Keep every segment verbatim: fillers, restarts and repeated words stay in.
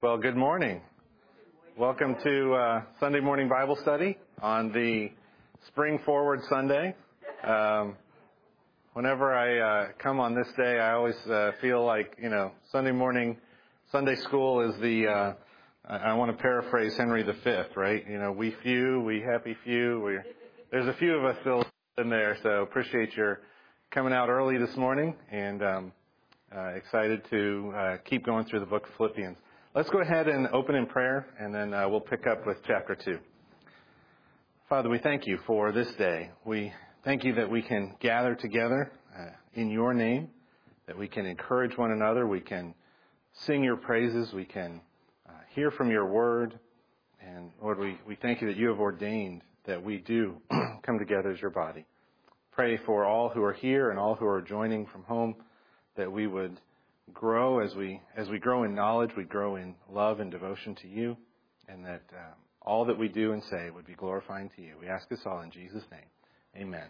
Well, good morning. Welcome to uh, Sunday morning Bible study on the Spring Forward Sunday. Um, whenever I uh, come on this day, I always uh, feel like, you know, Sunday morning, Sunday school is the, uh, I, I want to paraphrase Henry the Fifth, right? You know, we few, we happy few. We, there's a few of us still in there, so appreciate your coming out early this morning and um, uh, excited to uh, keep going through the book of Philippians. Let's go ahead and open in prayer, and then uh, we'll pick up with chapter two. Father, we thank you for this day. We thank you that we can gather together uh, in your name, that we can encourage one another, we can sing your praises, we can uh, hear from your word. And Lord, we, we thank you that you have ordained that we do come together as your body. Pray for all who are here and all who are joining from home, that we would grow as we as we grow in knowledge, we grow in love and devotion to you, and that um, all that we do and say would be glorifying to you. We ask this all in Jesus' name. Amen.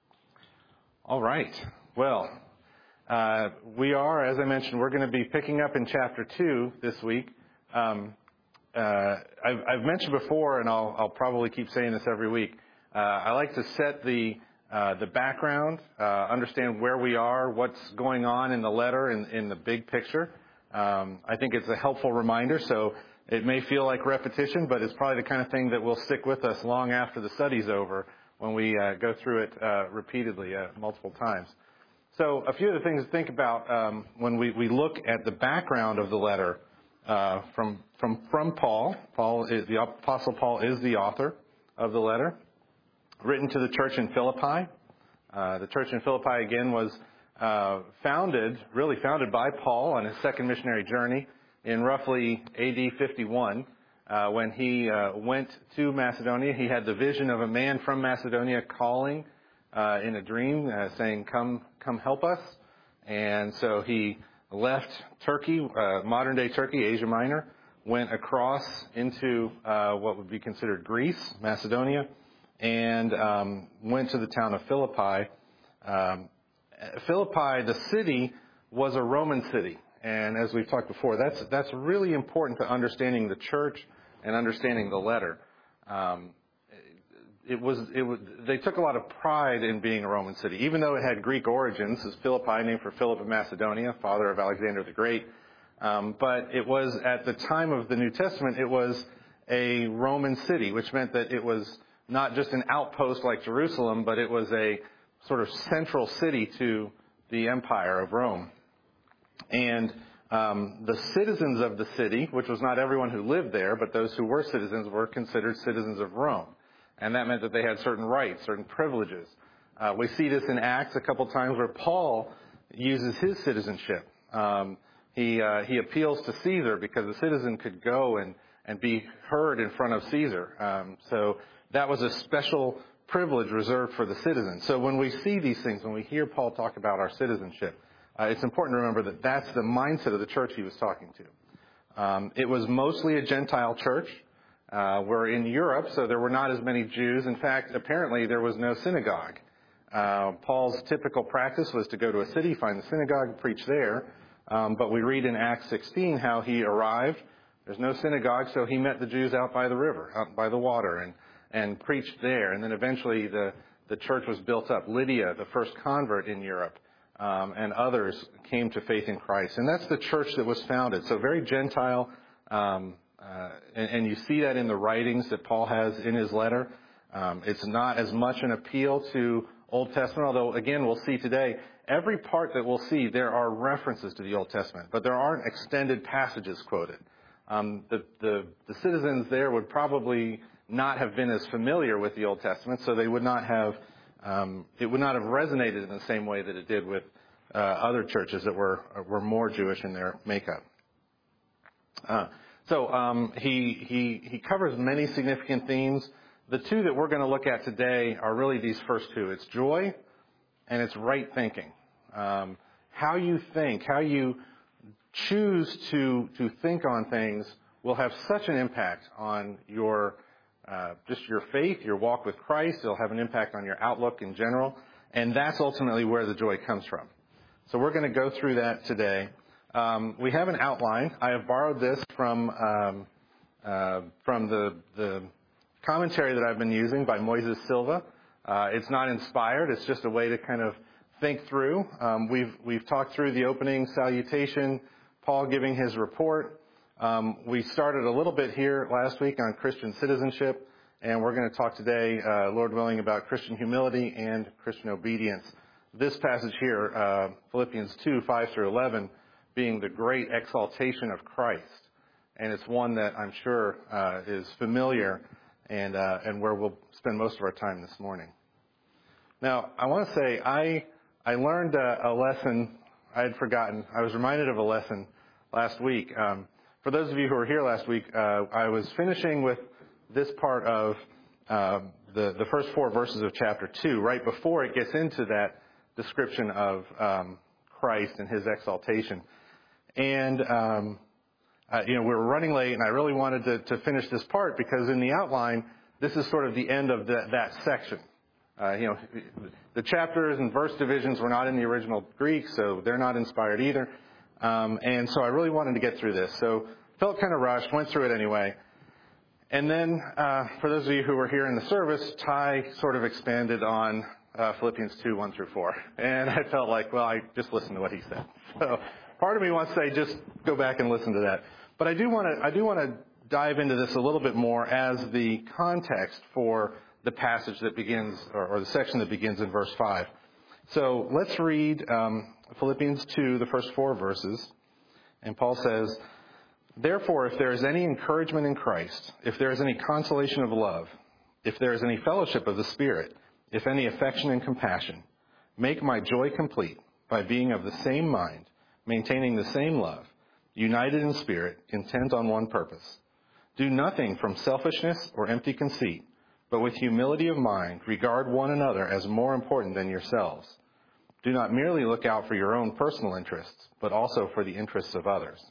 All right. Well, uh, we are, as I mentioned, we're going to be picking up in chapter two this week. Um, uh, I've, I've mentioned before, and I'll, I'll probably keep saying this every week, uh, I like to set the Uh, the background, uh, understand where we are, what's going on in the letter in, in the big picture. Um, I think it's a helpful reminder, so it may feel like repetition, but it's probably the kind of thing that will stick with us long after the study's over when we uh, go through it uh, repeatedly uh, multiple times. So a few of the things to think about um, when we, we look at the background of the letter uh, from, from, from Paul. Paul is, the Apostle Paul is the author of the letter. Written to the church in Philippi. Uh, the church in Philippi, again, was uh, founded, really founded by Paul on his second missionary journey in roughly A D fifty-one. Uh, when he uh, went to Macedonia, he had the vision of a man from Macedonia calling uh, in a dream, uh, saying, come, come help us. And so he left Turkey, uh, modern-day Turkey, Asia Minor, went across into uh, what would be considered Greece, Macedonia, and um, went to the town of Philippi. Um, Philippi, the city, was a Roman city. And as we've talked before, that's that's really important to understanding the church and understanding the letter. Um, it was it was they took a lot of pride in being a Roman city, even though it had Greek origins. As Philippi, named for Philip of Macedonia, father of Alexander the Great. Um, but it was, at the time of the New Testament, it was a Roman city, which meant that it was not just an outpost like Jerusalem, but it was a sort of central city to the empire of Rome. And um, the citizens of the city, which was not everyone who lived there, but those who were citizens, were considered citizens of Rome. And that meant that they had certain rights, certain privileges. Uh, we see this in Acts a couple times where Paul uses his citizenship. Um, he uh, he appeals to Caesar because a citizen could go and, and be heard in front of Caesar. Um, so that was a special privilege reserved for the citizens. So when we see these things, when we hear Paul talk about our citizenship, uh, it's important to remember that that's the mindset of the church he was talking to. Um, it was mostly a Gentile church. Uh, we're in Europe, so there were not as many Jews. In fact, apparently there was no synagogue. Uh, Paul's typical practice was to go to a city, find the synagogue, preach there. Um, but we read in Acts sixteen how he arrived. There's no synagogue, so he met the Jews out by the river, out by the water, and and preached there. And then eventually the, the church was built up. Lydia, the first convert in Europe, um, and others came to faith in Christ. And that's the church that was founded. So very Gentile, um, uh, and, and you see that in the writings that Paul has in his letter. Um, it's not as much an appeal to Old Testament, although, again, we'll see today, every part that we'll see, there are references to the Old Testament, but there aren't extended passages quoted. Um, the, the, the citizens there would probably not have been as familiar with the Old Testament, so they would not have, um, it would not have resonated in the same way that it did with uh, other churches that were were more Jewish in their makeup. Uh, so um, he he he covers many significant themes. The two that we're going to look at today are really these first two. It's joy and it's right thinking. Um, how you think, how you choose to to think on things will have such an impact on your Uh, just your faith, your walk with Christ. It'll have an impact on your outlook in general. And that's ultimately where the joy comes from. So we're going to go through that today. Um, we have an outline. I have borrowed this from um, uh, from the, the commentary that I've been using by Moises Silva. Uh, it's not inspired. It's just a way to kind of think through. Um, we've we've talked through the opening salutation, Paul giving his report. Um, we started a little bit here last week on Christian citizenship, and we're going to talk today, uh, Lord willing, about Christian humility and Christian obedience. This passage here, uh, Philippians two, five through eleven, being the great exaltation of Christ. And it's one that I'm sure uh, is familiar and uh, and where we'll spend most of our time this morning. Now, I want to say I I learned a, a lesson I had forgotten. I was reminded of a lesson last week. Um, for those of you who were here last week, uh, I was finishing with this part of uh, the, the first four verses of chapter two, right before it gets into that description of um, Christ and his exaltation. And, um, uh, you know, we were running late, and I really wanted to, to finish this part because in the outline, this is sort of the end of the, that section. Uh, you know, the chapters and verse divisions were not in the original Greek, so they're not inspired either. Um, and so I really wanted to get through this. So felt kind of rushed, went through it anyway. And then, uh, for those of you who were here in the service, Ty sort of expanded on uh, Philippians two, one through four. And I felt like, well, I just listened to what he said. So part of me wants to say, just go back and listen to that. But I do want to, I do want to dive into this a little bit more as the context for the passage that begins, or, or the section that begins in verse five. So let's read um, Philippians two, the first four verses. And Paul says, "Therefore, if there is any encouragement in Christ, if there is any consolation of love, if there is any fellowship of the Spirit, if any affection and compassion, make my joy complete by being of the same mind, maintaining the same love, united in spirit, intent on one purpose. Do nothing from selfishness or empty conceit, but with humility of mind, regard one another as more important than yourselves. Do not merely look out for your own personal interests, but also for the interests of others."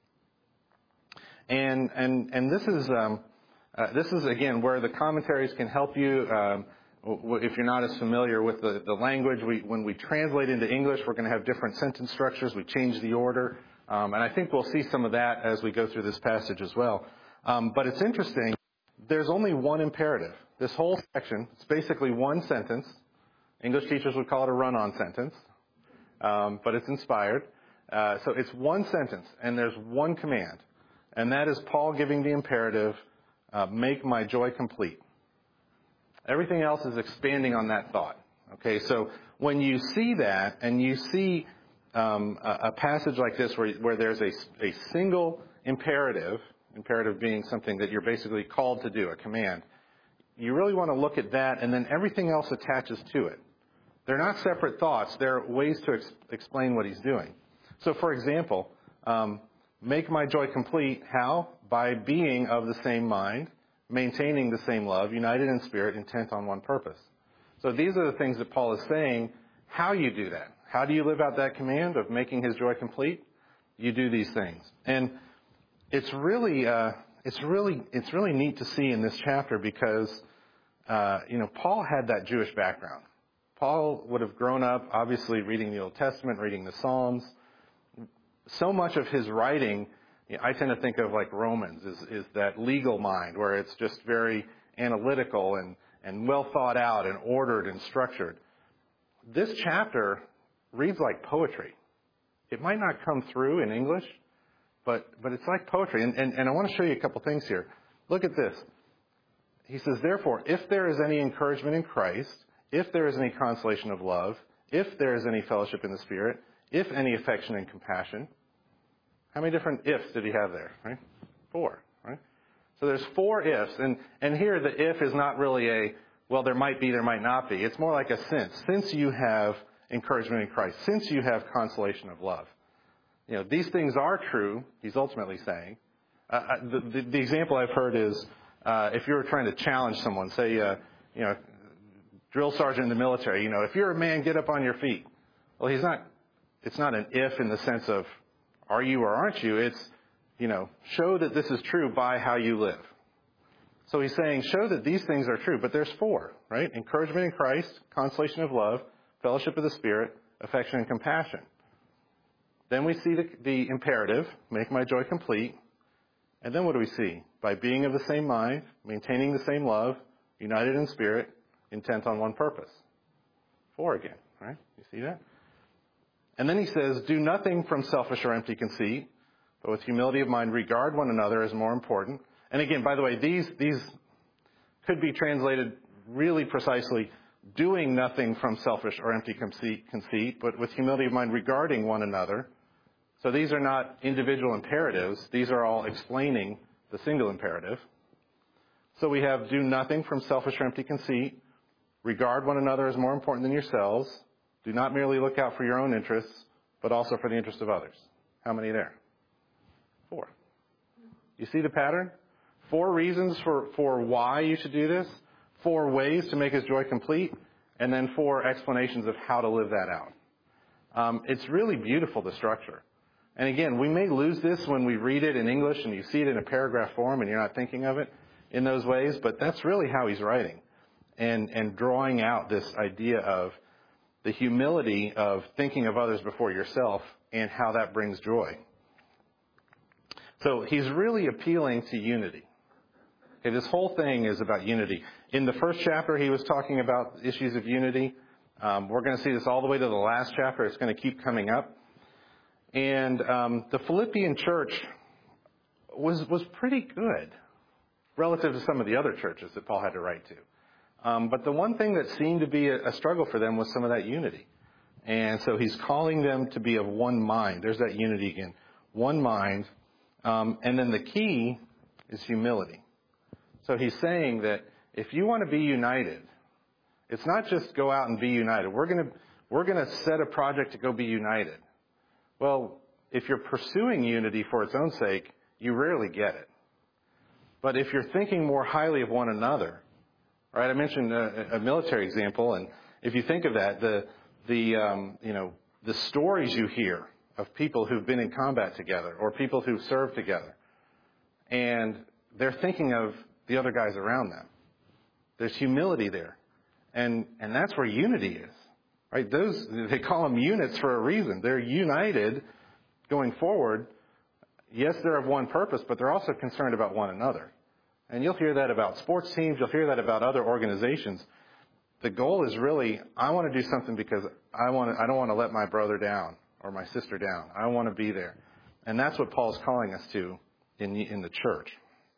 And and and this is um, uh, this is again where the commentaries can help you. Um, if you're not as familiar with the, the language, we when we translate into English, we're going to have different sentence structures. We change the order, um, and I think we'll see some of that as we go through this passage as well. Um, but it's interesting. There's only one imperative. This whole section, it's basically one sentence. English teachers would call it a run-on sentence, um, but it's inspired. Uh, so it's one sentence, and there's one command. And that is Paul giving the imperative, uh, make my joy complete. Everything else is expanding on that thought. Okay, so when you see that, and you see um, a, a passage like this where, where there's a, a single imperative, imperative being something that you're basically called to do, a command, you really want to look at that, and then everything else attaches to it. They're not separate thoughts. They're ways to ex- explain what he's doing. So, for example, um, make my joy complete. How? By being of the same mind, maintaining the same love, united in spirit, intent on one purpose. So these are the things that Paul is saying, how you do that. How do you live out that command of making his joy complete? You do these things. And it's really, uh, it's really, it's really neat to see in this chapter because, uh, you know, Paul had that Jewish background. Paul would have grown up, obviously, reading the Old Testament, reading the Psalms. So much of his writing, you know, I tend to think of like Romans, is, is that legal mind where it's just very analytical and, and well thought out and ordered and structured. This chapter reads like poetry. It might not come through in English, but, but it's like poetry. And, and, and I want to show you a couple things here. Look at this. He says, "Therefore, if there is any encouragement in Christ, if there is any consolation of love, if there is any fellowship in the Spirit, if any affection and compassion." How many different ifs did he have there? Right? Four. Right? So there's four ifs. And, and here the if is not really a, well, there might be, there might not be. It's more like a since. Since you have encouragement in Christ, since you have consolation of love. You know, these things are true, he's ultimately saying. Uh, the, the, the example I've heard is uh, if you were trying to challenge someone, say, uh, you know, drill sergeant in the military, you know, if you're a man, get up on your feet. Well, he's not, it's not an if in the sense of are you or aren't you? It's, you know, show that this is true by how you live. So he's saying show that these things are true, but there's four, right? Encouragement in Christ, consolation of love, fellowship of the Spirit, affection and compassion. Then we see the, the imperative, make my joy complete. And then what do we see? By being of the same mind, maintaining the same love, united in spirit, intent on one purpose. Four again, right? You see that? And then he says, do nothing from selfish or empty conceit, but with humility of mind, regard one another as more important. And again, by the way, these, these could be translated really precisely, doing nothing from selfish or empty conceit, conceit, but with humility of mind, regarding one another. So these are not individual imperatives. These are all explaining the single imperative. So we have do nothing from selfish or empty conceit. Regard one another as more important than yourselves. Do not merely look out for your own interests, but also for the interest of others. How many there? Four. You see the pattern? Four reasons for, for why you should do this. Four ways to make his joy complete. And then four explanations of how to live that out. Um, it's really beautiful, the structure. And again, we may lose this when we read it in English and you see it in a paragraph form and you're not thinking of it in those ways, but that's really how he's writing and, and drawing out this idea of the humility of thinking of others before yourself and how that brings joy. So he's really appealing to unity. Okay, this whole thing is about unity. In the first chapter, he was talking about issues of unity. Um, we're going to see this all the way to the last chapter. It's going to keep coming up. And um, the Philippian church was was pretty good relative to some of the other churches that Paul had to write to. Um, but the one thing that seemed to be a, a struggle for them was some of that unity. And so he's calling them to be of one mind. There's that unity again. One mind. Um, and then the key is humility. So he's saying that if you want to be united, it's not just go out and be united. We're going to we're going to set a project to go be united. Well, if you're pursuing unity for its own sake, you rarely get it. But if you're thinking more highly of one another, right? I mentioned a, a military example, and if you think of that, the the um, you know the stories you hear of people who've been in combat together or people who've served together, and they're thinking of the other guys around them. There's humility there, and and that's where unity is. Right? Those, they call them units for a reason. They're united going forward. Yes, they're of one purpose, but they're also concerned about one another. And you'll hear that about sports teams. You'll hear that about other organizations. The goal is really, I want to do something because I want to, I don't want to let my brother down or my sister down. I want to be there. And that's what Paul's calling us to in the, in the church.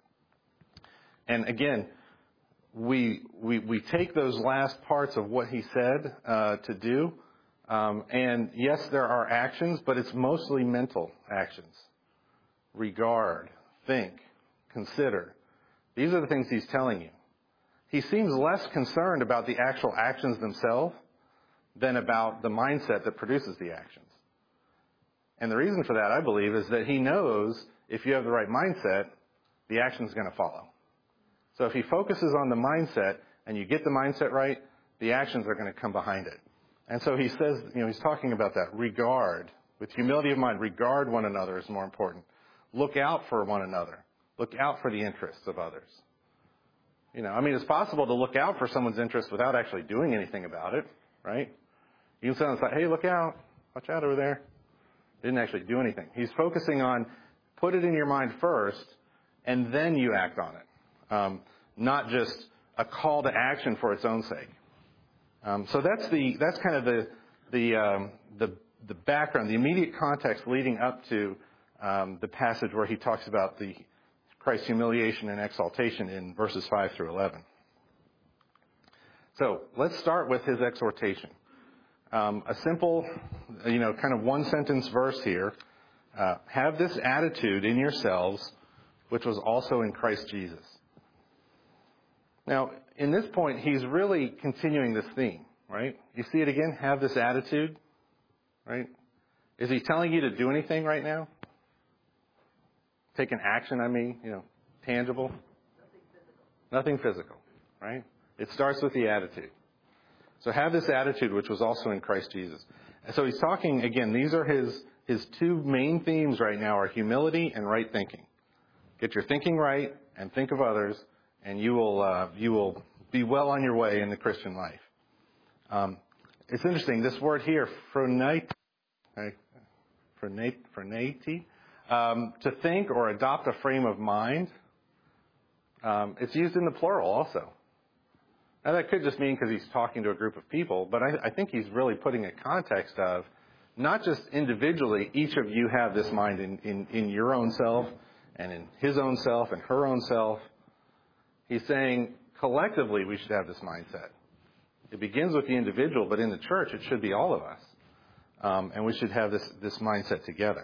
And again, We, we we take those last parts of what he said uh, to do, um, and yes, there are actions, but it's mostly mental actions. Regard, think, consider. These are the things he's telling you. He seems less concerned about the actual actions themselves than about the mindset that produces the actions. And the reason for that, I believe, is that he knows if you have the right mindset, the action's going to follow. So if he focuses on the mindset and you get the mindset right, the actions are going to come behind it. And so he says, you know, he's talking about that. Regard, with humility of mind, regard one another is more important. Look out for one another. Look out for the interests of others. You know, I mean, it's possible to look out for someone's interests without actually doing anything about it, right? You can say, like, hey, look out. Watch out over there. Didn't actually do anything. He's focusing on put it in your mind first, and then you act on it. Um, not just a call to action for its own sake. Um, so that's the that's kind of the the um, the the background, the immediate context leading up to um, the passage where he talks about the Christ's humiliation and exaltation in verses five through eleven. So let's start with his exhortation. Um, a simple, you know, kind of one sentence verse here. Uh, have this attitude in yourselves, which was also in Christ Jesus. Now, in this point, he's really continuing this theme, right? You see it again? Have this attitude, right? Is he telling you to do anything right now? Take an action, I mean, you know, tangible? Nothing physical. Nothing physical, right? It starts with the attitude. So have this attitude, which was also in Christ Jesus. And so he's talking, again, these are his, his two main themes right now are humility and right thinking. Get your thinking right and think of others, and you will uh, you will be well on your way in the Christian life. Um, it's interesting, this word here, phronite, right? phroneti, um, to think or adopt a frame of mind. Um, it's used in the plural also. Now, that could just mean because he's talking to a group of people, but I, I think he's really putting a context of not just individually, each of you have this mind in, in, in your own self and in his own self and her own self. He's saying collectively we should have this mindset. It begins with the individual, but in the church it should be all of us. Um, and we should have this, this mindset together.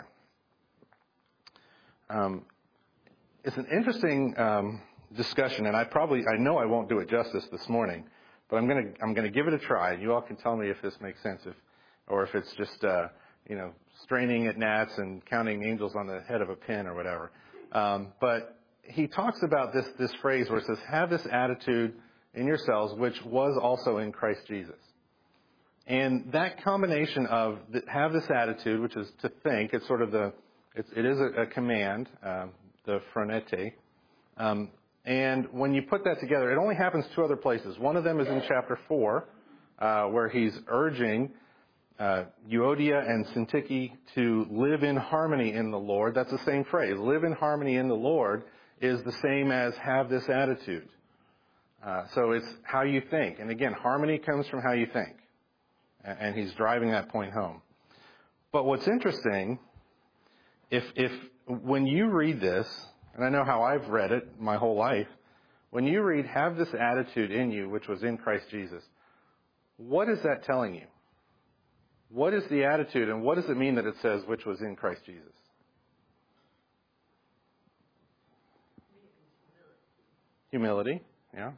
Um, it's an interesting um, discussion, and I probably, I know I won't do it justice this morning, but I'm going to, I'm going to give it a try. You all can tell me if this makes sense, if, or if it's just, uh, you know, straining at gnats and counting angels on the head of a pin or whatever. Um, but he talks about this, this phrase where it says, have this attitude in yourselves, which was also in Christ Jesus. And that combination of the, have this attitude, which is to think, it's sort of the, it's, it is a, a command, um, the phroneti. Um, and when you put that together, it only happens two other places. One of them is in chapter four, uh, where he's urging uh, Euodia and Syntyche to live in harmony in the Lord. That's the same phrase. Live in harmony in the Lord is the same as have this attitude. Uh, so it's how you think. And again, harmony comes from how you think. And he's driving that point home. But what's interesting, if if when you read this, and I know how I've read it my whole life, when you read, have this attitude in you, which was in Christ Jesus, what is that telling you? What is the attitude, and what does it mean that it says, which was in Christ Jesus? Humility, yeah.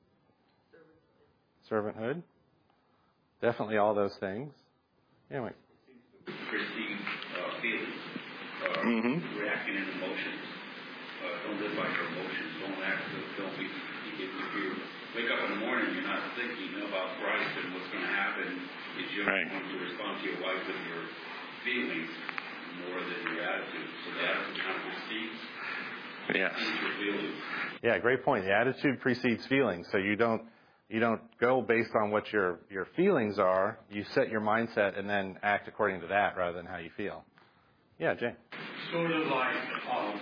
Servanthood. Definitely all those things. Anyway. Perceive uh, feelings, uh, mm-hmm. reacting in emotions. Uh, don't live by your emotions. Don't act. Don't be. If you wake up in the morning, you're not thinking about Christ and what's going to happen. It's you're right. going to respond to your wife with your feelings more than your attitude. So the attitude kind of precedes. Yes. Your feelings. Yeah, great point. The attitude precedes feelings, so you don't. You don't go based on what your, your feelings are. You set your mindset and then act according to that rather than how you feel. Yeah, Jay. Sort of like um,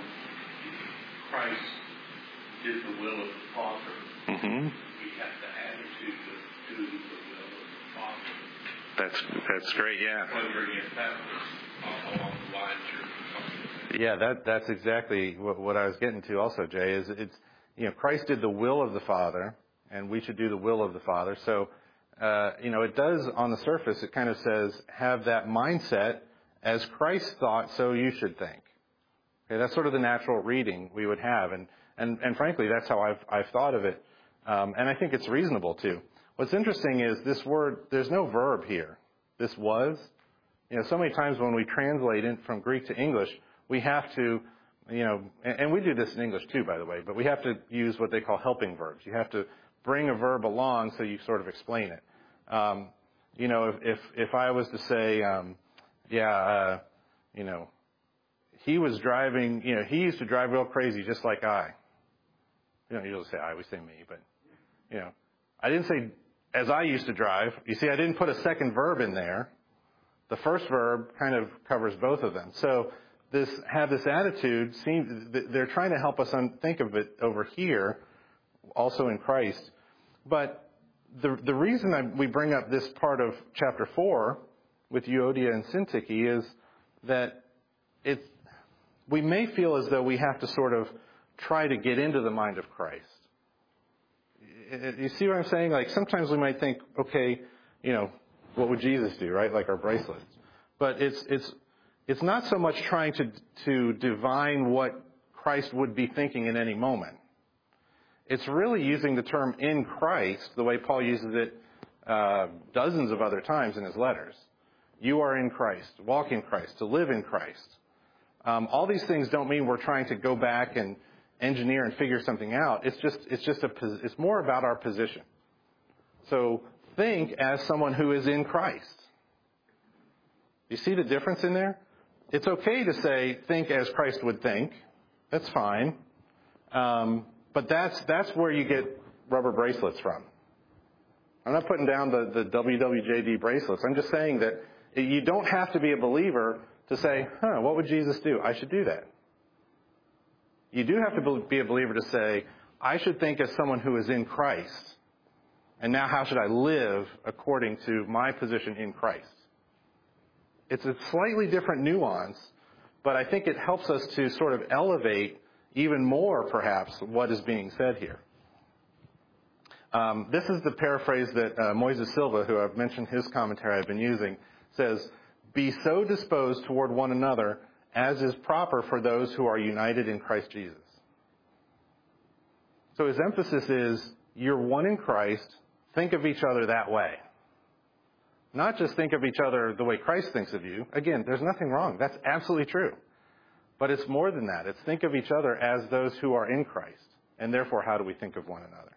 Christ did the will of the Father. Mm-hmm. We have the attitude to do the will of the Father. That's that's great. Yeah. Wondering if that was along the lines you're talking about. Yeah, that that's exactly what, what I was getting to. Also, Jay, is it's you know Christ did the will of the Father. And we should do the will of the Father. So, uh, you know, it does on the surface, it kind of says, have that mindset as Christ thought, so you should think. Okay, that's sort of the natural reading we would have. And, and, and frankly, that's how I've, I've thought of it. Um, and I think it's reasonable too. What's interesting is this word, there's no verb here. This was. You know, so many times when we translate it from Greek to English, we have to, you know, and, and we do this in English too, by the way, but we have to use what they call helping verbs. You have to bring a verb along so you sort of explain it. Um, you know, if, if, if I was to say, um, yeah, uh, you know, he was driving, you know, he used to drive real crazy just like I. You don't usually say I, we say me, but, you know, I didn't say as I used to drive. You see, I didn't put a second verb in there. The first verb kind of covers both of them. So this, have this attitude, seems, they're trying to help us un- think of it over here, also in Christ. But the the reason I, we bring up this part of chapter four with Euodia and Syntyche is that it's, we may feel as though we have to sort of try to get into the mind of Christ. You see what I'm saying? Like sometimes we might think, okay, you know, what would Jesus do, right? Like our bracelets. But it's it's it's not so much trying to to divine what Christ would be thinking in any moment. It's really using the term in Christ the way Paul uses it uh, dozens of other times in his letters. You are in Christ, walk in Christ, to live in Christ. Um, all these things don't mean we're trying to go back and engineer and figure something out. It's just it's just a it's more about our position. So think as someone who is in Christ. You see the difference in there? It's okay to say think as Christ would think. That's fine. Um, But that's that's where you get rubber bracelets from. I'm not putting down the, the W W J D bracelets. I'm just saying that you don't have to be a believer to say, huh, what would Jesus do? I should do that. You do have to be a believer to say, I should think as someone who is in Christ, and now how should I live according to my position in Christ? It's a slightly different nuance, but I think it helps us to sort of elevate even more, perhaps, what is being said here. Um, this is the paraphrase that uh, Moises Silva, who I've mentioned his commentary I've been using, says, be so disposed toward one another as is proper for those who are united in Christ Jesus. So his emphasis is, you're one in Christ, think of each other that way. Not just think of each other the way Christ thinks of you. Again, there's nothing wrong. That's absolutely true. But it's more than that. It's think of each other as those who are in Christ. And therefore, how do we think of one another?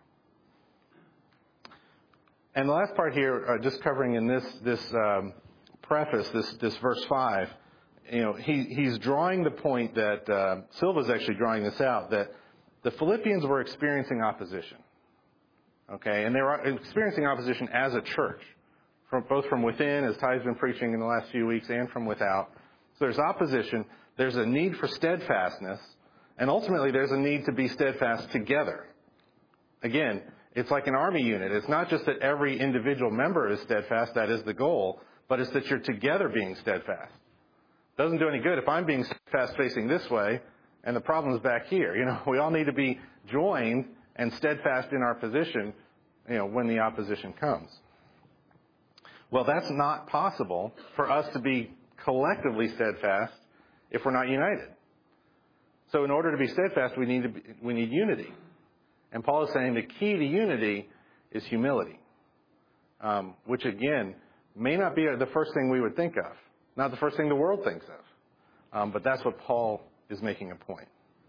And the last part here, uh, just covering in this this um, preface, this this verse five, you know, he he's drawing the point that uh, Silva's actually drawing this out, that the Philippians were experiencing opposition. Okay, and they were experiencing opposition as a church, from both from within, as Ty's been preaching in the last few weeks, and from without. So there's opposition. There's a need for steadfastness, and ultimately there's a need to be steadfast together. Again, it's like an army unit. It's not just that every individual member is steadfast, that is the goal, but it's that you're together being steadfast. It doesn't do any good if I'm being steadfast facing this way and the problem is back here. You know, we all need to be joined and steadfast in our position, you know, when the opposition comes. Well, that's not possible for us to be collectively steadfast if we're not united. So in order to be steadfast, we need to be, we need unity. And Paul is saying the key to unity is humility, um, which, again, may not be the first thing we would think of, not the first thing the world thinks of. Um, but that's what Paul is making a point.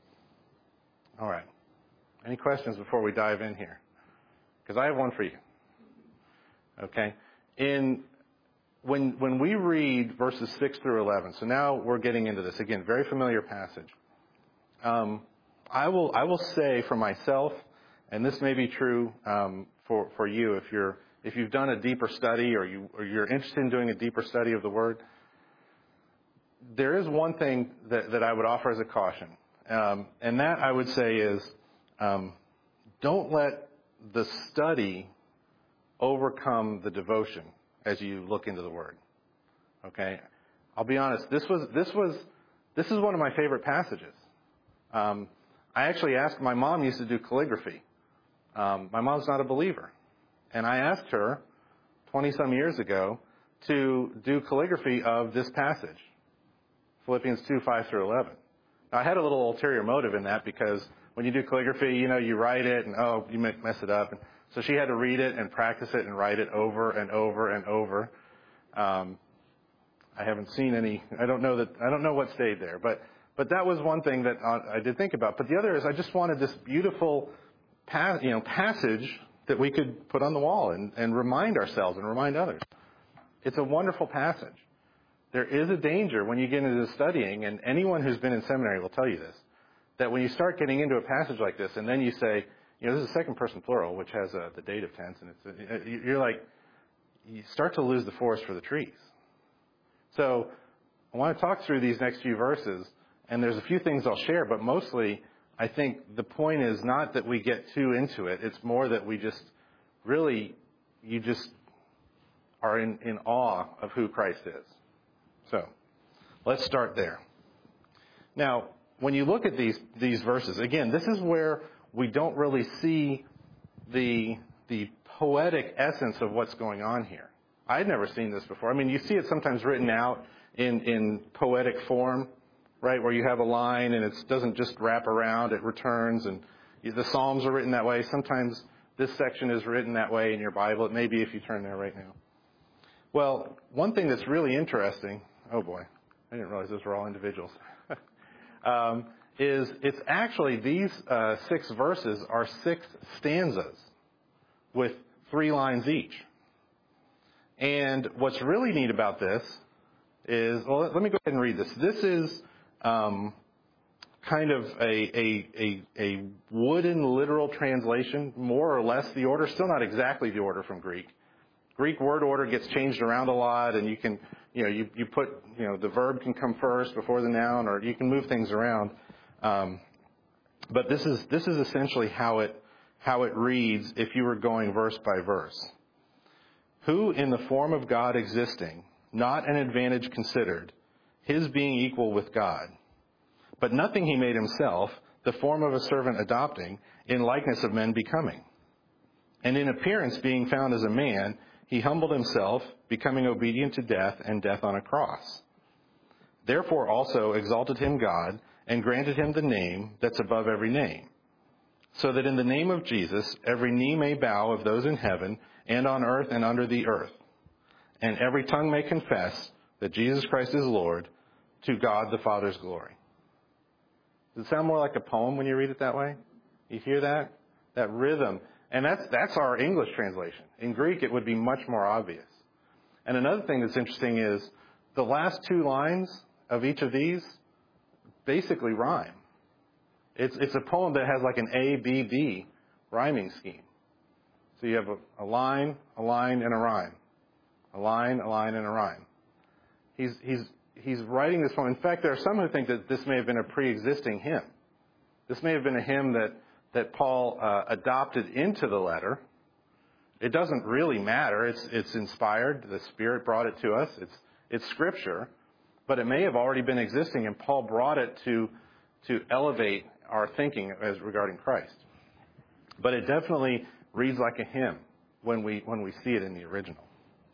All right. Any questions before we dive in here? Because I have one for you. Okay. In when when we read verses six through eleven, so now we're getting into this again, very familiar passage. Um, I will I will say for myself, and this may be true um, for for you if you're if you've done a deeper study or you or you're interested in doing a deeper study of the Word. There is one thing that, that I would offer as a caution, um, and that I would say is um, don't let the study overcome the devotion as you look into the Word. Okay, I'll be honest. This was this was this is one of my favorite passages. Um, I actually asked, my mom used to do calligraphy. Um, my mom's not a believer. And I asked her twenty-some years ago to do calligraphy of this passage, Philippians two, five through eleven. Now, I had a little ulterior motive in that because when you do calligraphy, you know, you write it and, oh, you might mess it up. And so she had to read it and practice it and write it over and over and over. Um, I haven't seen any, I don't know that, I don't know what stayed there, but But that was one thing that I did think about. But the other is I just wanted this beautiful you know, passage that we could put on the wall and, and remind ourselves and remind others. It's a wonderful passage. There is a danger when you get into studying, and anyone who's been in seminary will tell you this, that when you start getting into a passage like this and then you say, you know, this is second person plural, which has a, the dative tense, and it's a, you're like, you start to lose the forest for the trees. So I want to talk through these next few verses. And there's a few things I'll share, but mostly I think the point is not that we get too into it. It's more that we just really, you just are in, in awe of who Christ is. So let's start there. Now, when you look at these these verses, again, this is where we don't really see the the poetic essence of what's going on here. I'd never seen this before. I mean, you see it sometimes written out in, in poetic form, right, where you have a line and it doesn't just wrap around, it returns, and the Psalms are written that way. Sometimes this section is written that way in your Bible. It may be if you turn there right now. Well, one thing that's really interesting, oh boy, I didn't realize those were all individuals, um, is it's actually these uh, six verses are six stanzas with three lines each. And what's really neat about this is, well, let me go ahead and read this. This is Um, kind of a, a, a, a wooden literal translation, more or less the order, still not exactly the order from Greek. Greek word order gets changed around a lot, and you can, you know, you, you put, you know, the verb can come first before the noun, or you can move things around. Um, but this is this is essentially how it how it reads if you were going verse by verse. Who in the form of God existing, not an advantage considered, his being equal with God. But nothing he made himself, the form of a servant adopting, in likeness of men becoming. And in appearance being found as a man, he humbled himself, becoming obedient to death, and death on a cross. Therefore also exalted him God, and granted him the name that's above every name, so that in the name of Jesus every knee may bow of those in heaven, and on earth and under the earth, and every tongue may confess that Jesus Christ is Lord, to God the Father's glory. Does it sound more like a poem when you read it that way? You hear that? That rhythm. And that's that's our English translation. In Greek, it would be much more obvious. And another thing that's interesting is the last two lines of each of these basically rhyme. It's it's a poem that has like an A, B, B rhyming scheme. So you have a, a line, a line, and a rhyme. A line, a line, and a rhyme. He's he's he's writing this poem. In fact, there are some who think that this may have been a pre-existing hymn. This may have been a hymn that that Paul uh, adopted into the letter. It doesn't really matter. It's it's inspired. The Spirit brought it to us. It's it's Scripture, but it may have already been existing, and Paul brought it to to elevate our thinking as regarding Christ. But it definitely reads like a hymn when we when we see it in the original.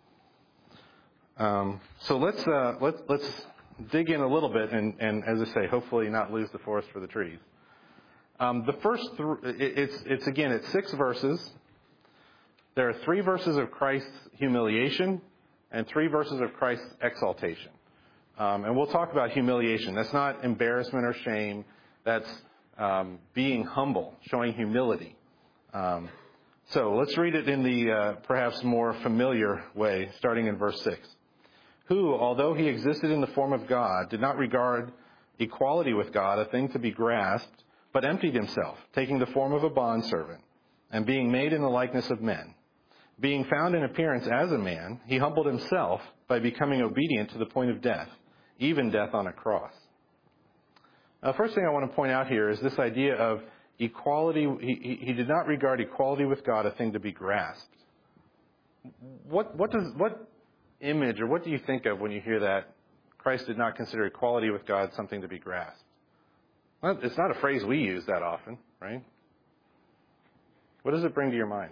Um, so let's uh, let's let's dig in a little bit, and, and as I say, hopefully not lose the forest for the trees. Um, the first, th- it's it's again, it's six verses. There are three verses of Christ's humiliation and three verses of Christ's exaltation. Um, and we'll talk about humiliation. That's not embarrassment or shame. That's um, being humble, showing humility. Um, so let's read it in the uh, perhaps more familiar way, starting in verse six. Who, although he existed in the form of God, did not regard equality with God a thing to be grasped, but emptied himself, taking the form of a bondservant, and being made in the likeness of men. Being found in appearance as a man, he humbled himself by becoming obedient to the point of death, even death on a cross. Now, the first thing I want to point out here is this idea of equality. He, he did not regard equality with God a thing to be grasped. What, what does what image or what do you think of when you hear that Christ did not consider equality with God something to be grasped? Well, it's not a phrase we use that often, right? What does it bring to your mind?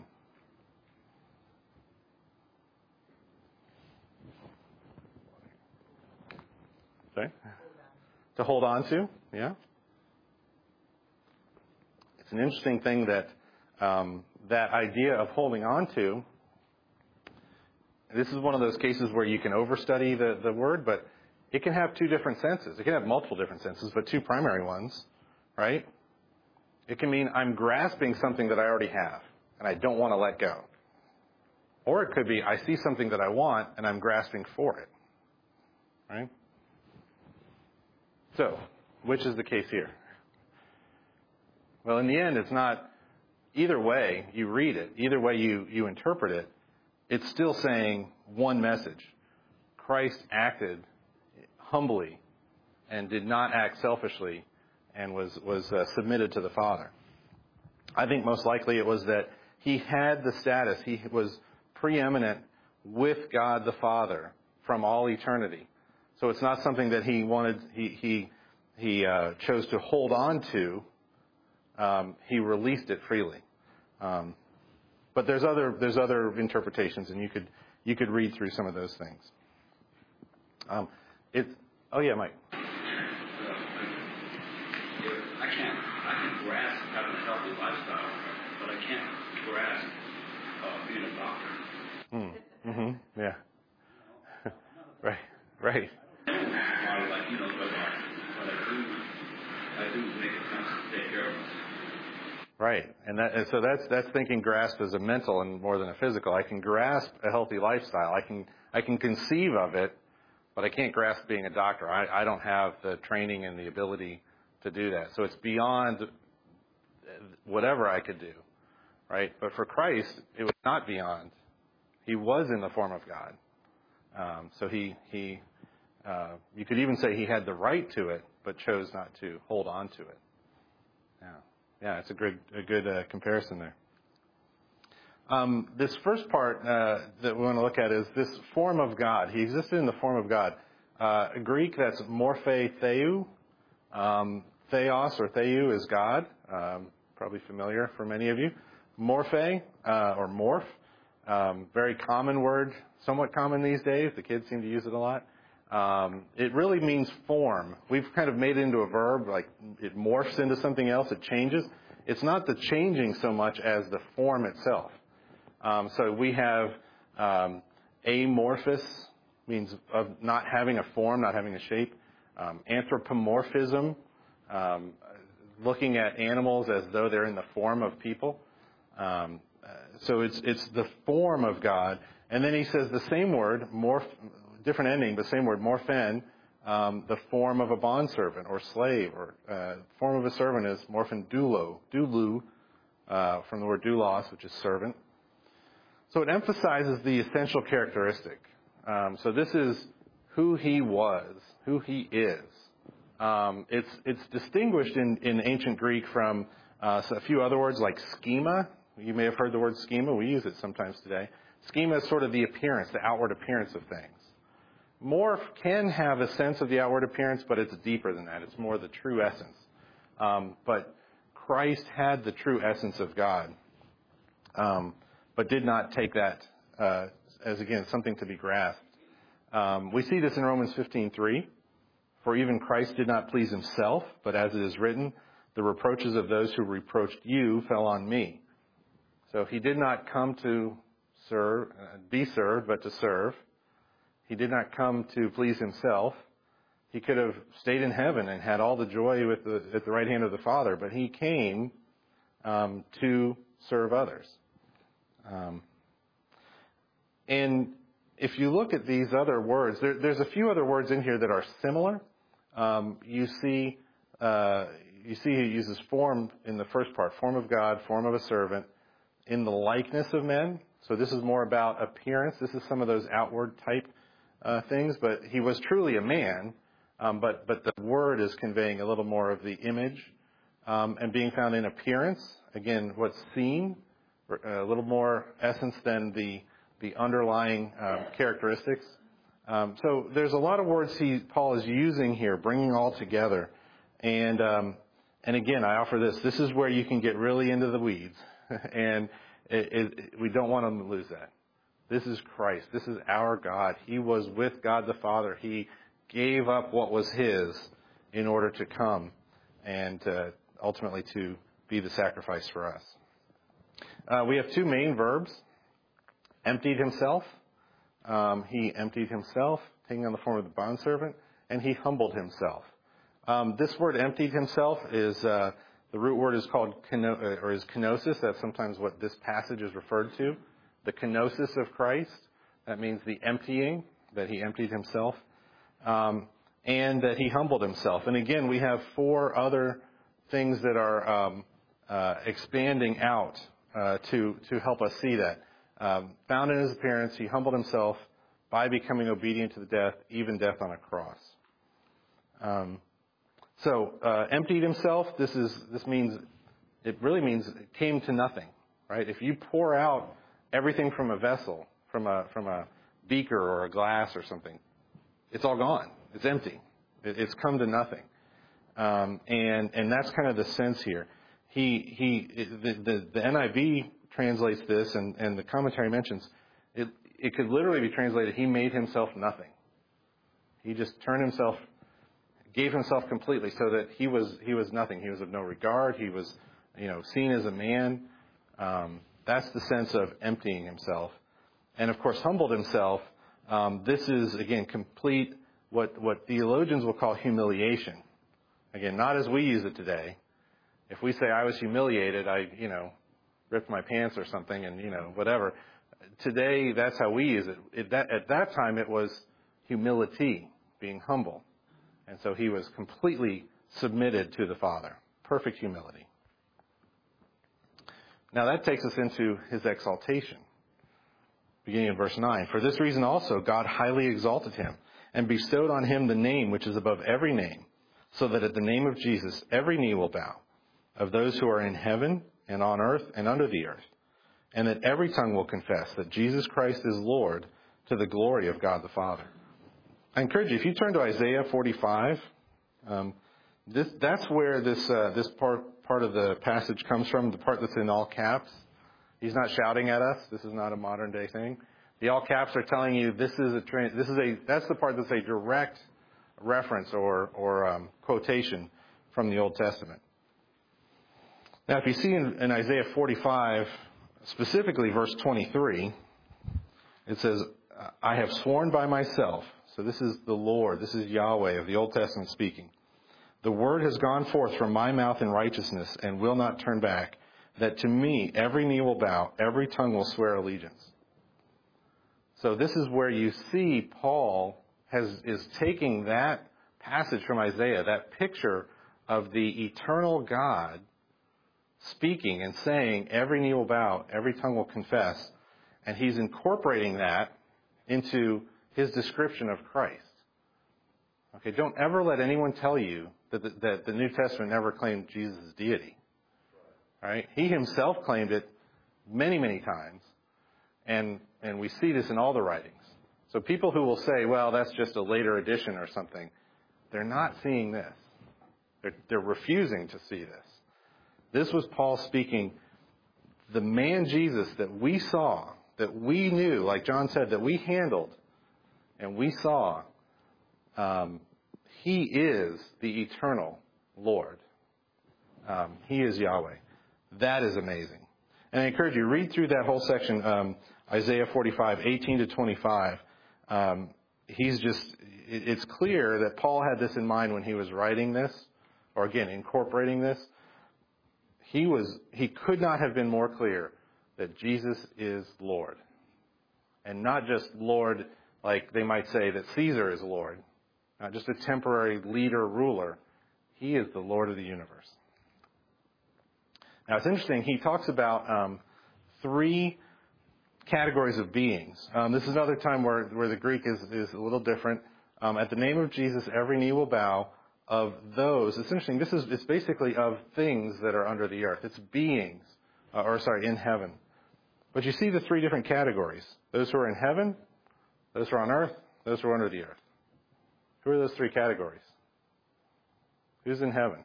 Sorry? To hold on to, yeah. It's an interesting thing that um, that idea of holding on to. This is one of those cases where you can overstudy the, the word, but it can have two different senses. It can have multiple different senses, but two primary ones, right? It can mean I'm grasping something that I already have, and I don't want to let go. Or it could be I see something that I want, and I'm grasping for it, right? So, which is the case here? Well, in the end, it's not either way you read it, either way you, you interpret it, it's still saying one message. Christ acted humbly and did not act selfishly and was, was uh, submitted to the Father. I think most likely it was that he had the status, he was preeminent with God the Father from all eternity. So it's not something that he wanted, he he he uh, chose to hold on to. Um, he released it freely. Um, but there's other there's other interpretations, and you could you could read through some of those things. Um, it oh yeah, Mike. I can't I can grasp having a healthy lifestyle, but I can't grasp uh, being a doctor. Mm. Mm-hmm. Yeah. right. Right. Like, you know, but, but I do, I do make attempts to take care of myself. Right, and, that, and so that's that's thinking grasp as a mental and more than a physical. I can grasp a healthy lifestyle. I can I can conceive of it, but I can't grasp being a doctor. I, I don't have the training and the ability to do that. So it's beyond whatever I could do, right? But for Christ, it was not beyond He was in the form of God. Um, so he, he uh, you could even say he had the right to it, but chose not to hold on to it. Yeah, yeah, it's a good, a good uh, comparison there. Um, this first part uh, that we want to look at is this form of God. He existed in the form of God. Uh, Greek, that's morphe theou. Um, theos or theou is God. Um, probably familiar for many of you. Morphe, uh, or morph, um, very common word, somewhat common these days. The kids seem to use it a lot. Um, it really means form. We've kind of made it into a verb, like it morphs into something else, it changes. It's not the changing so much as the form itself. Um, so we have um, amorphous, means of not having a form, not having a shape. Um, anthropomorphism, um, looking at animals as though they're in the form of people. Um, uh, so it's it's the form of God. And then he says the same word, morph, different ending, but same word, morphen, um, the form of a bondservant or slave, or uh, form of a servant is morphen doulo, doulou, uh, from the word doulos, which is servant. So it emphasizes the essential characteristic. Um, so this is who he was, who he is. Um, it's it's distinguished in, in ancient Greek from uh, a few other words like schema. You may have heard the word schema. We use it sometimes today. Schema is sort of the appearance, the outward appearance of things. Morph can have a sense of the outward appearance, but it's deeper than that. It's more the true essence. Um, but Christ had the true essence of God, um, but did not take that uh, as, again, something to be grasped. Um, we see this in Romans fifteen three. For even Christ did not please himself, but as it is written, the reproaches of those who reproached you fell on me. So he did not come to serve, uh, be served, but to serve. He did not come to please himself. He could have stayed in heaven and had all the joy with the, at the right hand of the Father, but he came um, to serve others. Um, and if you look at these other words, there, there's a few other words in here that are similar. Um, you see, uh, you see he uses form in the first part, form of God, form of a servant, in the likeness of men. So this is more about appearance. This is some of those outward type uh, things, but he was truly a man. Um, but but the word is conveying a little more of the image um, and being found in appearance. Again, what's seen, a little more essence than the the underlying um, characteristics. Um, so there's a lot of words he Paul is using here, bringing all together. And um, and again, I offer this. This is where you can get really into the weeds, and it, it, we don't want them to lose that. This is Christ. This is our God. He was with God the Father. He gave up what was his in order to come and uh, ultimately to be the sacrifice for us. Uh, we have two main verbs. Emptied himself. Um, he emptied himself, taking on the form of the bondservant, and he humbled himself. Um, this word emptied himself is, uh, the root word is called, keno, or is kenosis. That's sometimes what this passage is referred to. The kenosis of Christ. That means the emptying, that he emptied himself. Um, and that he humbled himself. And again, we have four other things that are um, uh, expanding out uh, to, to help us see that. Um, found in his appearance, he humbled himself by becoming obedient to the death, even death on a cross. Um, so, uh, emptied himself. This is this means it really means it came to nothing, right? If you pour out everything from a vessel, from a from a beaker or a glass or something, it's all gone. It's empty. It, it's come to nothing, um, and and that's kind of the sense here. He he the the, the N I V translates this, and, and the commentary mentions, it, it could literally be translated, he made himself nothing. He just turned himself, gave himself completely so that he was he was nothing. He was of no regard. He was, you know, seen as a man. Um, that's the sense of emptying himself. And, of course, humbled himself. Um, this is, again, complete what, what theologians will call humiliation. Again, not as we use it today. If we say I was humiliated, I, you know, ripped my pants or something and, you know, whatever. Today, that's how we use it. it that, at that time, it was humility, being humble. And so he was completely submitted to the Father. Perfect humility. Now, that takes us into his exaltation. beginning in verse nine. For this reason also God highly exalted him and bestowed on him the name which is above every name, so that at the name of Jesus every knee will bow, of those who are in heaven and on earth and under the earth, and that every tongue will confess that Jesus Christ is Lord, to the glory of God the Father. I encourage you, if you turn to Isaiah forty-five, um, this, that's where this uh, this part part of the passage comes from, the part that's in all caps. He's not shouting at us. This is not a modern day thing. The all caps are telling you this is a this is a that's the part that's a direct reference or or um, quotation from the Old Testament. Now, if you see in, in Isaiah forty-five, specifically verse twenty-three, it says, I have sworn by myself. So this is the Lord, this is Yahweh of the Old Testament speaking. The word has gone forth from my mouth in righteousness and will not turn back, that to me every knee will bow, every tongue will swear allegiance. So this is where you see Paul has is taking that passage from Isaiah, that picture of the eternal God speaking and saying every knee will bow, every tongue will confess, and he's incorporating that into his description of Christ. Okay, don't ever let anyone tell you that the, that the New Testament never claimed Jesus' deity. All right? He himself claimed it many, many times, and and we see this in all the writings. So people who will say, well, that's just a later addition or something, they're not seeing this. They're, they're refusing to see this. This was Paul speaking, the man Jesus that we saw, that we knew, like John said, that we handled and we saw, um, he is the eternal Lord. Um, he is Yahweh. That is amazing. And I encourage you, read through that whole section, um, Isaiah forty-five, eighteen to twenty-five. Um, he's just, it, it's clear that Paul had this in mind when he was writing this, or again, incorporating this. He was, he could not have been more clear that Jesus is Lord. And not just Lord, like they might say that Caesar is Lord. Not just a temporary leader, ruler. He is the Lord of the universe. Now it's interesting, he talks about um, three categories of beings. Um, this is another time where, where the Greek is, is a little different. Um, at the name of Jesus, every knee will bow. Of those, it's interesting, this is it's basically of things that are under the earth. It's beings, uh, or sorry, in heaven. But you see the three different categories. Those who are in heaven, those who are on earth, those who are under the earth. Who are those three categories? Who's in heaven?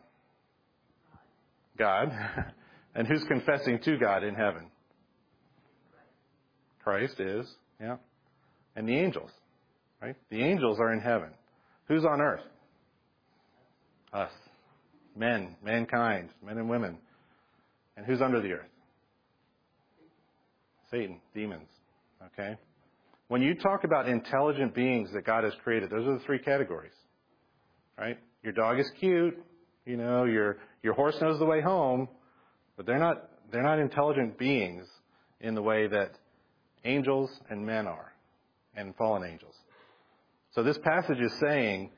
God. And who's confessing to God in heaven? Christ is, yeah. And the angels, right? The angels are in heaven. Who's on earth? Us. Men, mankind, men and women. And who's under the earth? Satan, demons. Okay? When you talk about intelligent beings that God has created, those are the three categories. Right? Your dog is cute, you know, your your horse knows the way home, but they're not they're not intelligent beings in the way that angels and men are, and fallen angels. So this passage is saying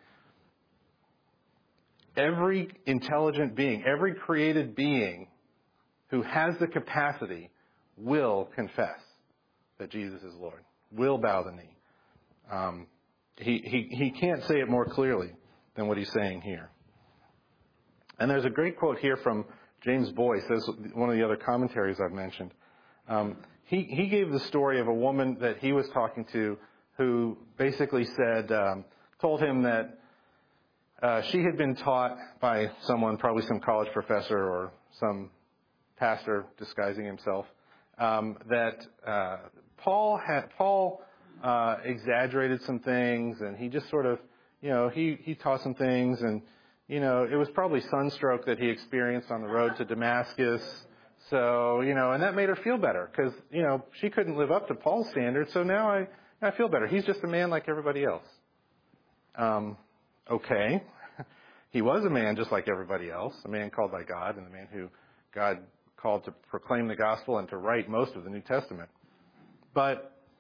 every intelligent being, every created being who has the capacity will confess that Jesus is Lord, will bow the knee. Um, he, he, he can't say it more clearly than what he's saying here. And there's a great quote here from James Boyce. That's one of the other commentaries I've mentioned. Um, he, he gave the story of a woman that he was talking to who basically said, um, told him that Uh, she had been taught by someone, probably some college professor or some pastor disguising himself, um, that uh, Paul had Paul uh, exaggerated some things, and he just sort of, you know, he he taught some things, and you know, it was probably sunstroke that he experienced on the road to Damascus. So you know, and that made her feel better because you know she couldn't live up to Paul's standards. So now I I feel better. He's just a man like everybody else. Um, Okay. He was a man just like everybody else, a man called by God, and a man who God called to proclaim the gospel and to write most of the New Testament. But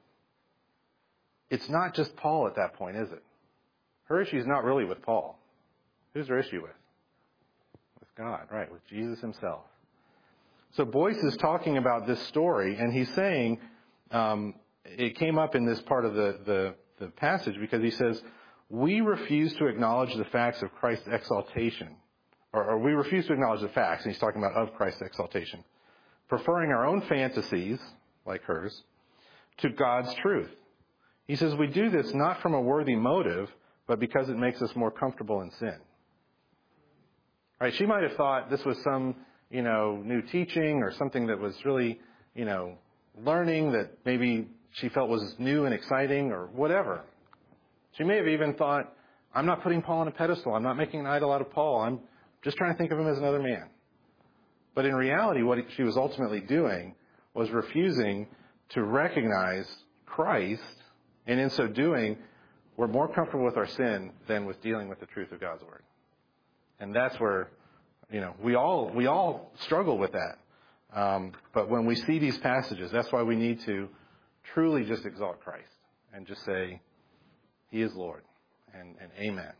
it's not just Paul at that point, is it? Her issue is not really with Paul. Who's her issue with? With God, right, with Jesus himself. So Boyce is talking about this story, and he's saying, um, it came up in this part of the, the, the passage because he says, we refuse to acknowledge the facts of Christ's exaltation. Or, or we refuse to acknowledge the facts, and he's talking about of Christ's exaltation. Preferring our own fantasies, like hers, to God's truth. He says we do this not from a worthy motive, but because it makes us more comfortable in sin. Right? She might have thought this was some, you know, new teaching or something that was really, you know, learning that maybe she felt was new and exciting or whatever. She may have even thought, I'm not putting Paul on a pedestal. I'm not making an idol out of Paul. I'm just trying to think of him as another man. But in reality, what she was ultimately doing was refusing to recognize Christ, and in so doing, we're more comfortable with our sin than with dealing with the truth of God's word. And that's where, you know, we all we all struggle with that. Um, but when we see these passages, that's why we need to truly just exalt Christ and just say, He is Lord, and, and amen.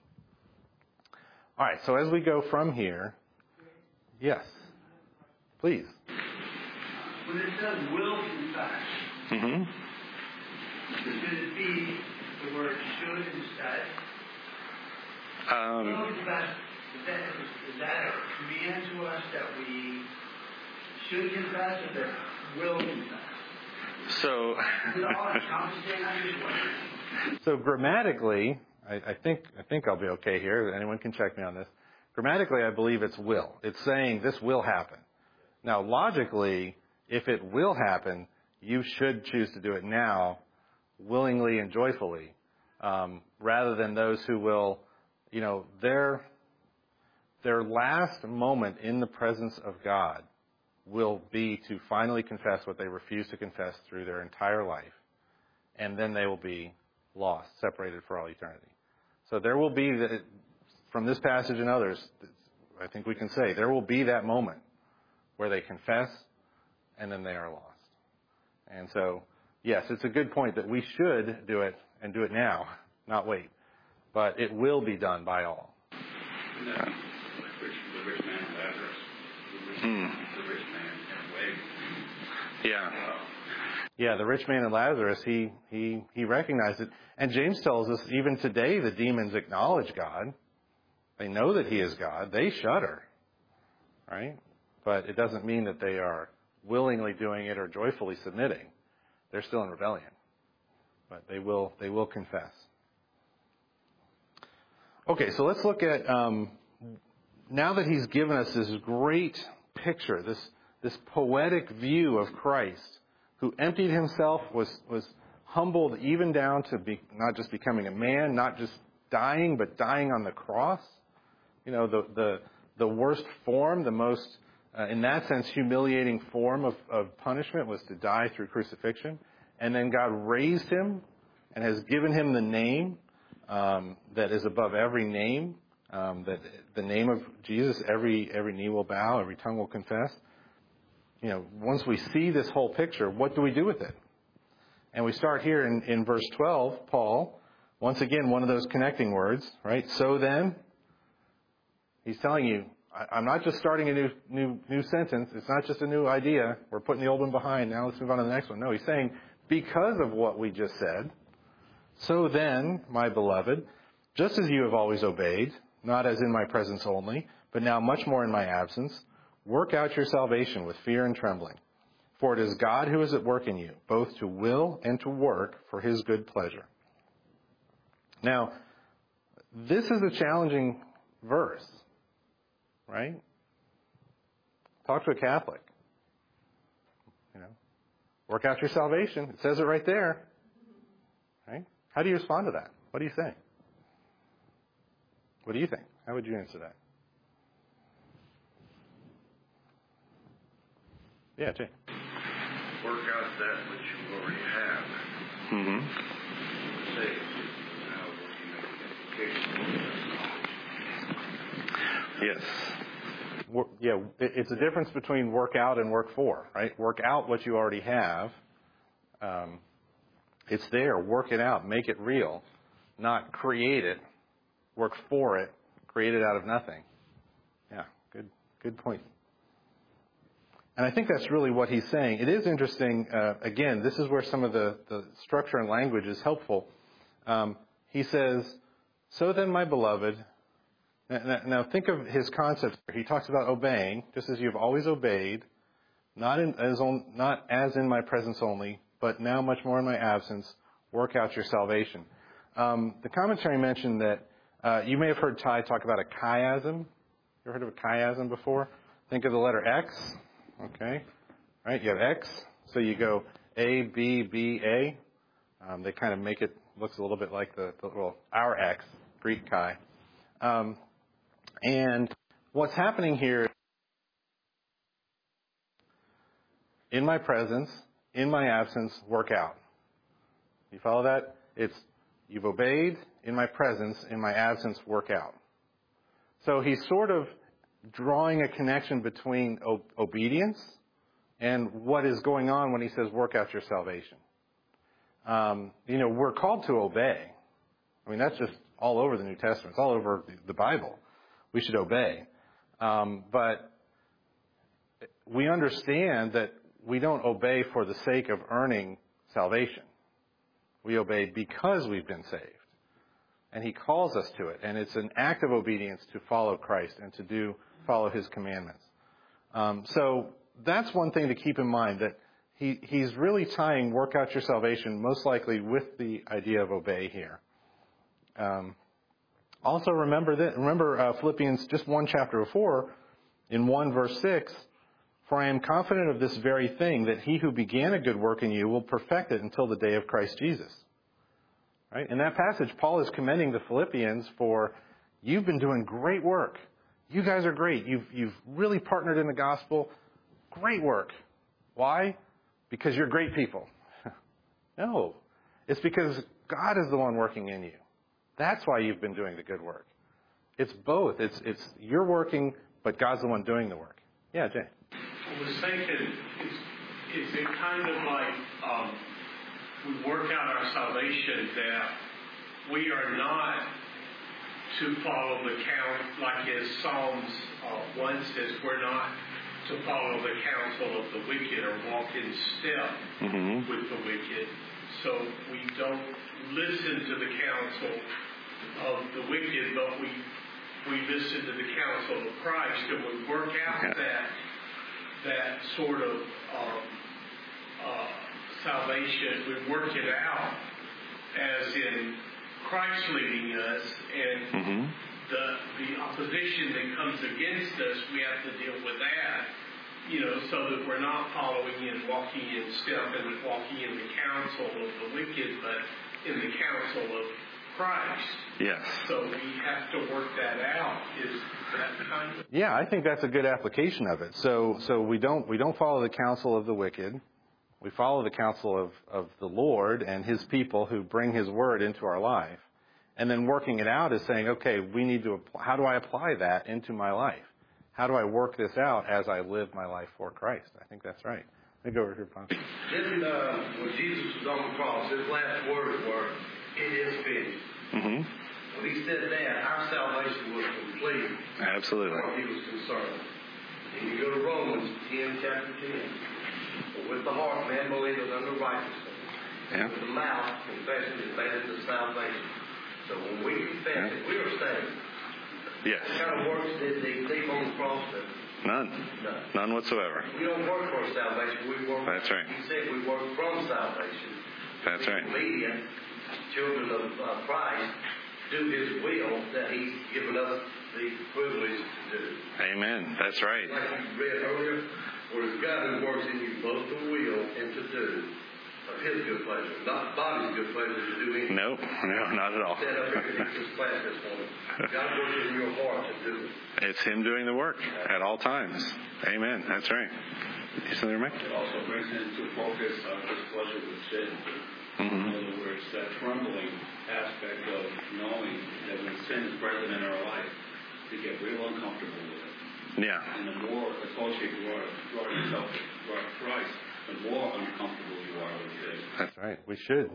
All right, so as we go from here, yes, please. When it says will confess, Mm-hmm. should it be the word should instead? Um, Will confess, is that, is that a command to us that we should confess or that will confess? so, Is it all encompassing? I'm just wondering. so grammatically, I, I think I think I'll be okay here. Anyone can check me on this. Grammatically, I believe it's will. It's saying this will happen. Now, logically, if it will happen, you should choose to do it now, willingly and joyfully, um, rather than those who will, you know, their their last moment in the presence of God will be to finally confess what they refuse to confess through their entire life, and then they will be lost, separated for all eternity. So there will be, the, from this passage and others, I think we can say, there will be that moment where they confess and then they are lost. And so, yes, it's a good point that we should do it and do it now, not wait. But it will be done by all. And that's like rich, the rich man and Lazarus. The rich, Hmm. the rich man and wait. Yeah. Wow. Yeah, the rich man and Lazarus, he, he, he recognized it. And James tells us even today the demons acknowledge God. They know that He is God. They shudder, right? But it doesn't mean that they are willingly doing it or joyfully submitting. They're still in rebellion. But they will, they will confess. Okay, so let's look at, um, now that He's given us this great picture, this, this poetic view of Christ, who emptied Himself, was, was humbled even down to be not just becoming a man, not just dying, but dying on the cross. You know, the the, the worst form, the most, uh, in that sense, humiliating form of, of punishment was to die through crucifixion. And then God raised Him and has given Him the name um, that is above every name, um, that the name of Jesus, every every knee will bow, every tongue will confess. You know, once we see this whole picture, what do we do with it? And we start here in, in verse twelve, Paul, once again, one of those connecting words, right? So then, he's telling you, I, I'm not just starting a new, new, new sentence. It's not just a new idea. We're putting the old one behind. Now let's move on to the next one. No, he's saying, because of what we just said, so then, my beloved, just as you have always obeyed, not as in my presence only, but now much more in my absence, work out your salvation with fear and trembling. For it is God who is at work in you, both to will and to work for His good pleasure. Now, this is a challenging verse, right? Talk to a Catholic. You know, work out your salvation. It says it right there. Right? How do you respond to that? What do you say? What do you think? How would you answer that? Yeah, Jay. Work out that which you already have. Mm-hmm. Say, now working out Yes. Wor- yeah, it- it's a difference between work out and work for, right? Work out what you already have. Um, it's there. Work it out. Make it real. Not create it. Work for it. Create it out of nothing. Yeah, good, good point. And I think that's really what he's saying. It is interesting, uh, again, this is where some of the, the structure and language is helpful. Um, he says, so then, my beloved, now, now think of his concept. He talks about obeying, just as you've always obeyed, not, in, as on, not as in my presence only, but now much more in my absence, work out your salvation. Um, the commentary mentioned that uh, you may have heard Ty talk about a chiasm. You ever heard of a chiasm before? Think of the letter X. Okay, right? You have X, so you go A, B, B, A. Um, they kind of make it looks a little bit like the, the well, our X, Greek chi. Um, and what's happening here? In my presence, in my absence, work out. You follow that? It's you've obeyed. In my presence, in my absence, work out. So he's sort of drawing a connection between o- obedience and what is going on when he says, work out your salvation. Um, you know, we're called to obey. I mean, that's just all over the New Testament. It's all over the Bible. We should obey. Um, but we understand that we don't obey for the sake of earning salvation. We obey because we've been saved. And he calls us to it. And it's an act of obedience to follow Christ and to do follow his commandments. Um, so that's one thing to keep in mind, that he, he's really tying work out your salvation most likely with the idea of obey here. Um, also remember that, remember uh, Philippians just one chapter before, in one verse six, for I am confident of this very thing, that he who began a good work in you will perfect it until the day of Christ Jesus. Right? In that passage, Paul is commending the Philippians for, you've been doing great work. You guys are great. You've, you've really partnered in the gospel. Great work. Why? Because you're great people. No. It's because God is the one working in you. That's why you've been doing the good work. It's both. It's, it's you're working, but God's the one doing the work. Yeah, Jay. I was thinking, is, is it kind of like um, we work out our salvation that we are not to follow the count, like as Psalms uh, one says, we're not to follow the counsel of the wicked or walk in step mm-hmm. with the wicked. So we don't listen to the counsel of the wicked, but we we listen to the counsel of Christ, and we work out yeah. that that sort of um, uh, salvation. We work it out as in Christ leading us, and mm-hmm. the the opposition that comes against us, we have to deal with that, you know, so that we're not following and walking in step and walking in the counsel of the wicked, but in the counsel of Christ. Yes. So we have to work that out. Is that kind of? Yeah, I think that's a good application of it. So so we don't we don't follow the counsel of the wicked. We follow the counsel of, of the Lord and his people who bring his word into our life. And then working it out is saying, okay, we need to, how do I apply that into my life? How do I work this out as I live my life for Christ? I think that's right. Let me go over here, Pon. Didn't, uh, when Jesus was on the cross, his last words were, it is finished. Mm-hmm. When he said that, our salvation was complete. Absolutely. As far as he was concerned. And you go to Romans ten, chapter ten. For with the heart man believeth unto righteousness. Yeah. With the mouth confession is made unto salvation. So when we confess yeah. that we are saved, yes. what kind of works did they leave on the cross? None. None. None whatsoever. We don't work for salvation. We work. That's right. He said we work from salvation. That's right. Obedient children of uh, Christ do His will that He's given us the privilege to do. Amen. That's right. Like you read earlier, for it's God who works in you both to will and to do of His good pleasure, not body's good pleasure to do anything. No, no, not at all. Stand up here and teach this class this morning. God works in your heart to do it. It's Him doing the work at all times. Amen. That's right. You still there, Mike? It also brings into focus on displeasure with sin. Mm-hmm. In other words, that trembling aspect of knowing that when sin is present in our life, we get real uncomfortable with it. Yeah. And the more associated you are, you are yourself with Christ, the more uncomfortable you are with sin. That's right. We should.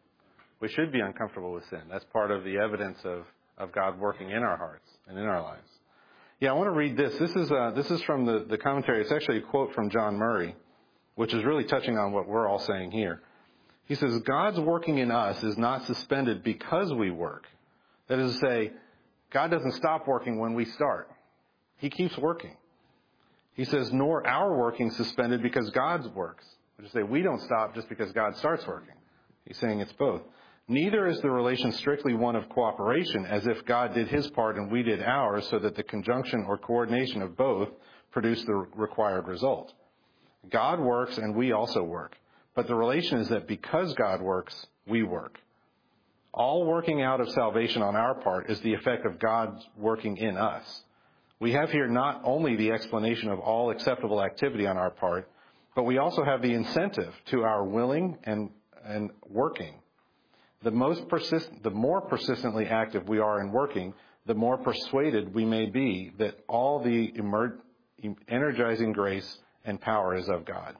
We should be uncomfortable with sin. That's part of the evidence of, of God working in our hearts and in our lives. Yeah, I want to read this. This is uh, this is from the, the commentary. It's actually a quote from John Murray, which is really touching on what we're all saying here. He says, God's working in us is not suspended because we work. That is to say, God doesn't stop working when we start. He keeps working. He says, nor our working suspended because God works. Which is to say, we don't stop just because God starts working. He's saying it's both. Neither is the relation strictly one of cooperation, as if God did his part and we did ours, so that the conjunction or coordination of both produced the required result. God works and we also work. But the relation is that because God works, we work. All working out of salvation on our part is the effect of God working in us. We have here not only the explanation of all acceptable activity on our part, but we also have the incentive to our willing and, and working. The most persist, the more persistently active we are in working, the more persuaded we may be that all the emer- energizing grace and power is of God.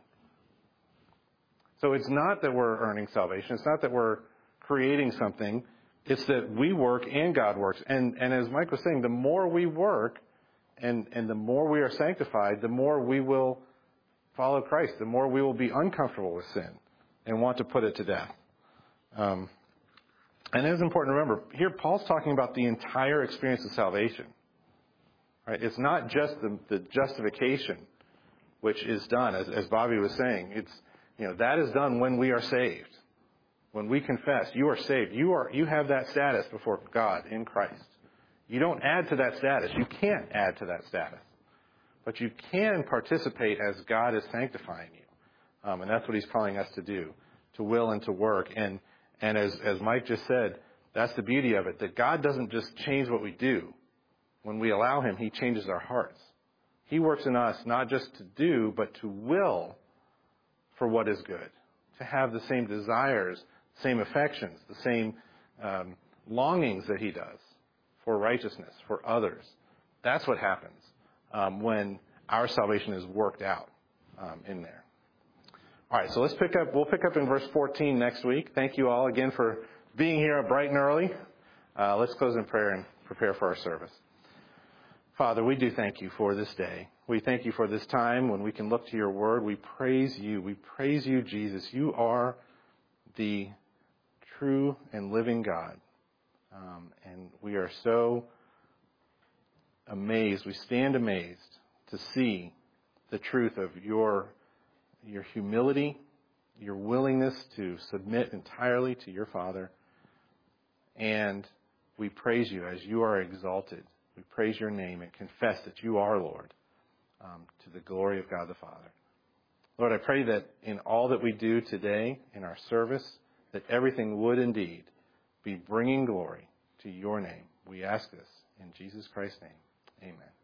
So it's not that we're earning salvation. It's not that we're creating something. It's that we work and God works. And, and as Mike was saying, the more we work and, and the more we are sanctified, the more we will follow Christ, the more we will be uncomfortable with sin and want to put it to death. Um, and it is important to remember, here Paul's talking about the entire experience of salvation. Right? It's not just the, the justification, which is done, as, as Bobby was saying. It's, you know, that is done when we are saved. When we confess, you are saved. You are, you have that status before God in Christ. You don't add to that status. You can't add to that status. But you can participate as God is sanctifying you. Um, and that's what he's calling us to do, to will and to work. And, and as, as Mike just said, that's the beauty of it, that God doesn't just change what we do. When we allow him, he changes our hearts. He works in us not just to do, but to will for what is good, to have the same desires, same affections, the same um, longings that he does for righteousness, for others. That's what happens um, when our salvation is worked out um, in there. All right, so let's pick up. We'll pick up in verse fourteen next week. Thank you all again for being here bright and early. Uh, let's close in prayer and prepare for our service. Father, we do thank you for this day. We thank you for this time when we can look to your word. We praise you. We praise you, Jesus. You are the true and living God. Um, and we are so amazed. We stand amazed to see the truth of your, your humility, your willingness to submit entirely to your Father. And we praise you as you are exalted. We praise your name and confess that you are Lord, um, to the glory of God the Father. Lord, I pray that in all that we do today in our service, that everything would indeed be bringing glory to your name. We ask this in Jesus Christ's name. Amen.